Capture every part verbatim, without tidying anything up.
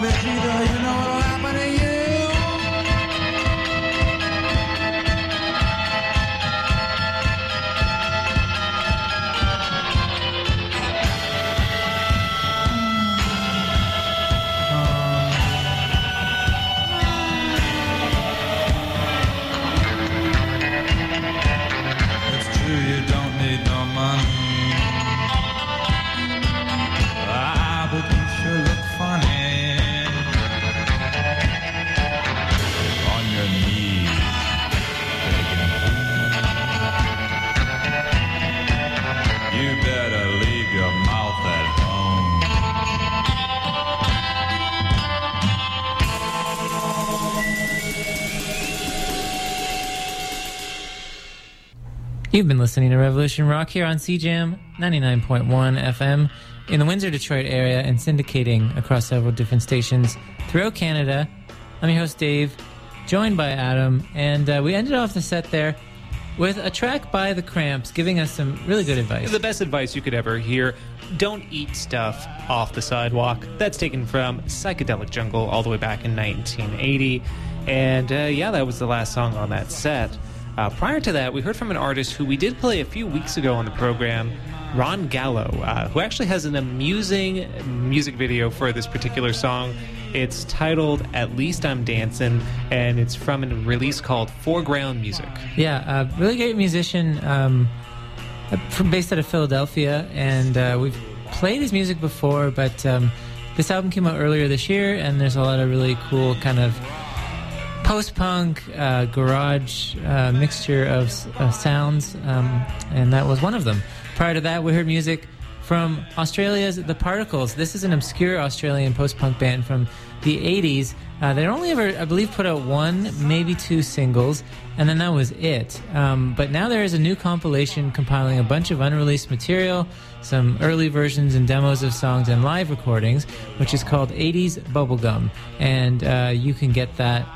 Vegeta, you know what'll happen to you. You've been listening to Revolution Rock here on C Jam ninety-nine point one F M in the Windsor, Detroit area and syndicating across several different stations throughout Canada. I'm your host, Dave, joined by Adam, and uh, we ended off the set there with a track by The Cramps giving us some really good advice. The best advice you could ever hear: don't eat stuff off the sidewalk. That's taken from Psychedelic Jungle all the way back in nineteen eighty. And uh, yeah, that was the last song on that set. Uh, prior to that, we heard from an artist who we did play a few weeks ago on the program, Ron Gallo, uh, who actually has an amusing music video for this particular song. It's titled At Least I'm Dancing, and it's from a release called Foreground Music. Yeah, uh, really great musician, um, from, based out of Philadelphia, and uh, we've played his music before, but um, this album came out earlier this year, and there's a lot of really cool kind of post-punk, uh, garage uh, mixture of uh, sounds, um, and that was one of them. Prior to that, we heard music from Australia's The Particles. This is an obscure Australian post-punk band from the eighties. Uh, they only ever, I believe, put out one, maybe two singles, and then that was it. Um, but now there is a new compilation compiling a bunch of unreleased material, some early versions and demos of songs and live recordings, which is called eighties Bubblegum. And uh, you can get that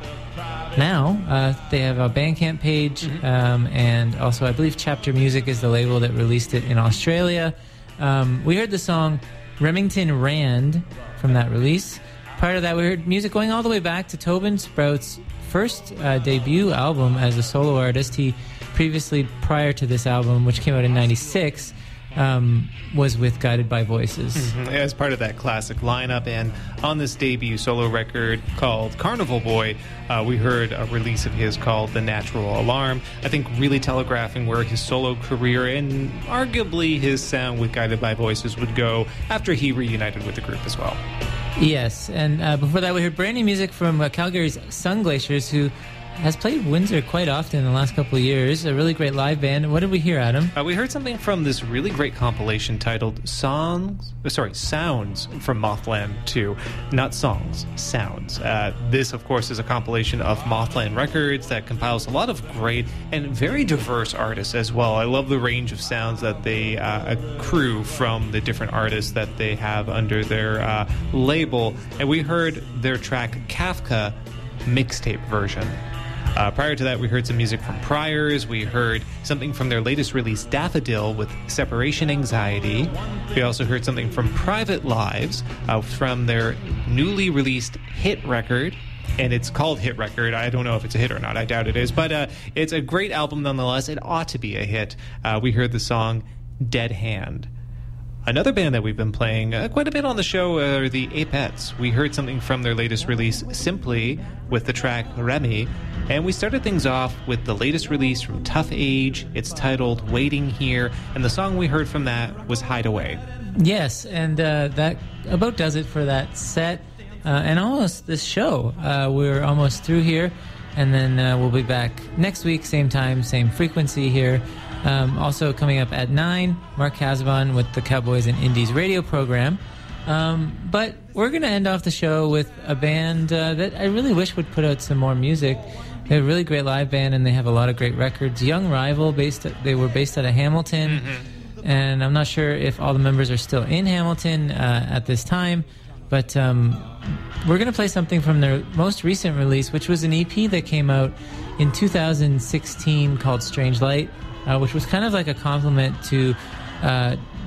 now. Uh, they have a Bandcamp page, mm-hmm. um, and also I believe Chapter Music is the label that released it in Australia. Um, we heard the song Remington Rand from that release. Prior to that, we heard music going all the way back to Tobin Sprout's first uh, debut album as a solo artist. He previously, prior to this album, which came out in ninety-six, Um, was with Guided by Voices. Mm-hmm. As part of that classic lineup, and on this debut solo record called Carnival Boy, uh, we heard a release of his called The Natural Alarm, I think really telegraphing where his solo career and arguably his sound with Guided by Voices would go after he reunited with the group as well. Yes, and uh, before that we heard brand new music from uh, Calgary's Sun Glaciers, who has played Windsor quite often in the last couple of years. A really great live band. What did we hear, Adam? Uh, we heard something from this really great compilation titled Songs, uh, sorry, Sounds from Mothland two. Not songs, sounds. Uh, this, of course, is a compilation of Mothland Records that compiles a lot of great and very diverse artists as well. I love the range of sounds that they uh, accrue from the different artists that they have under their uh, label. And we heard their track Kafka mixtape version. Uh, prior to that, we heard some music from Priors. We heard something from their latest release, Daffodil, with Separation Anxiety. We also heard something from Private Lives uh, from their newly released hit record. And it's called Hit Record. I don't know if it's a hit or not. I doubt it is. But uh, it's a great album nonetheless. It ought to be a hit. Uh, we heard the song Dead Hand. Another band that we've been playing uh, quite a bit on the show are the Apettes. We heard something from their latest release, Simply, with the track Remy. And we started things off with the latest release from Tough Age. It's titled Waiting Here. And the song we heard from that was Hideaway. Yes, and uh, that about does it for that set. Uh, and almost this show. Uh, we're almost through here. And then uh, we'll be back next week, same time, same frequency here. Um, also coming up at nine, Mark Casavon with the Cowboys and Indies radio program. Um, but we're going to end off the show with a band uh, that I really wish would put out some more music. They're a really great live band, and they have a lot of great records. Young Rival, based at, they were based out of Hamilton, mm-hmm. and I'm not sure if all the members are still in Hamilton uh, at this time, but um, we're going to play something from their most recent release, which was an E P that came out in two thousand sixteen called Strange Light, uh, which was kind of like a compliment to uh,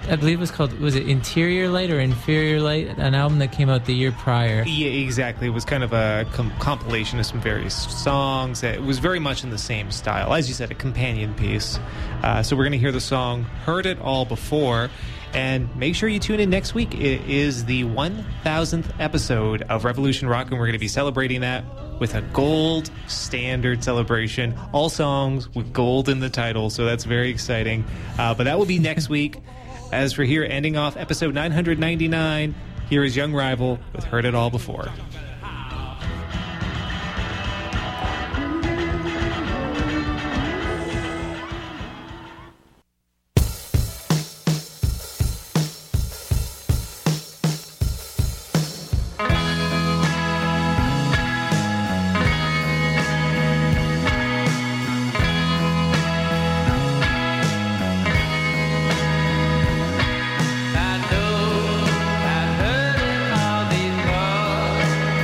I believe it was called, was it Interior Light or Inferior Light? An album that came out the year prior. Yeah, exactly. It was kind of a com- compilation of some various songs. It was very much in the same style. As you said, a companion piece. Uh, so we're going to hear the song Heard It All Before. And make sure you tune in next week. It is the one thousandth episode of Revolution Rock, and we're going to be celebrating that with a gold standard celebration. All songs with gold in the title, so that's very exciting. Uh, but that will be next week. As for here, ending off episode nine hundred ninety-nine, here is Young Rival with Heard It All Before. I know I've heard it all before.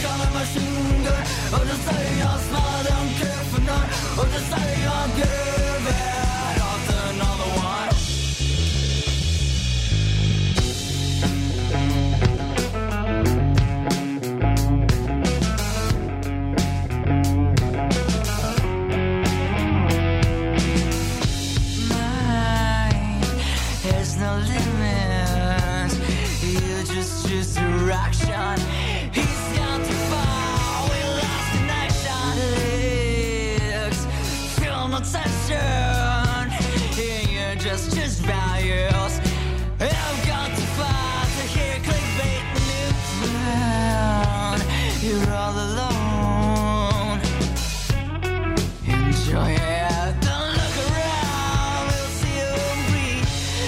become a machine gun. Oh, just say you're smart, don't care for none. Oh, just say you're good, bad, after another one. There's no limit. You just choose direction. He's gone too far. We lost connection. Legs feel no tension. You're just just values. I've gone too far to hear clickbait news. You're all alone. Enjoy it. Don't look around. We'll see you bleed.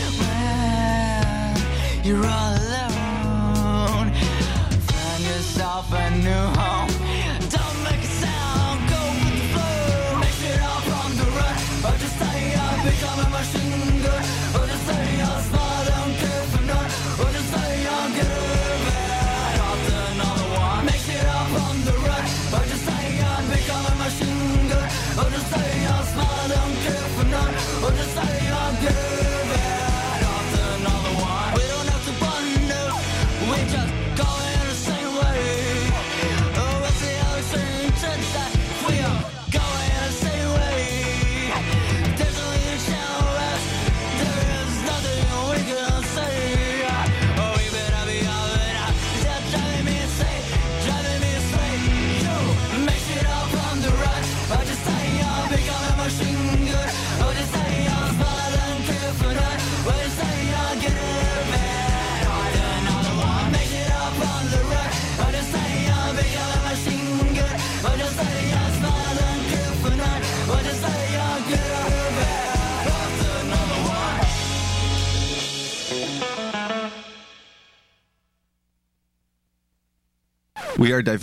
When you're all alone, find yourself a new home. Don't make a sound. Go with the flow. Make it all from the run. Or just say I'll become a machine gun. Or just say you're smart, don't care for none. Or just say you're good, bad, after another one. Make it all from the run. Or just say I'll become a machine gun. Or just say you're smart, don't care for none. Or just say you're good, bad, after another one. We don't have to bundle. We just go in the same way. Oh, we'll see how it's changed that we are going the same way. There's only a shadow of us. There is nothing we can say. Oh, we better be all it out. They're driving me insane, driving me insane. You make it all from the run. I just say I'll become a machine gun. Oh, just say I'm smart, don't care for none. Oh, just say I'll get it bad, after another one. Make it all from the run. I just say I'll become a machine gun. Oh, just say I'm smart, don't care for none. Oh, just say I'll get it bad, after another one. We are diverse.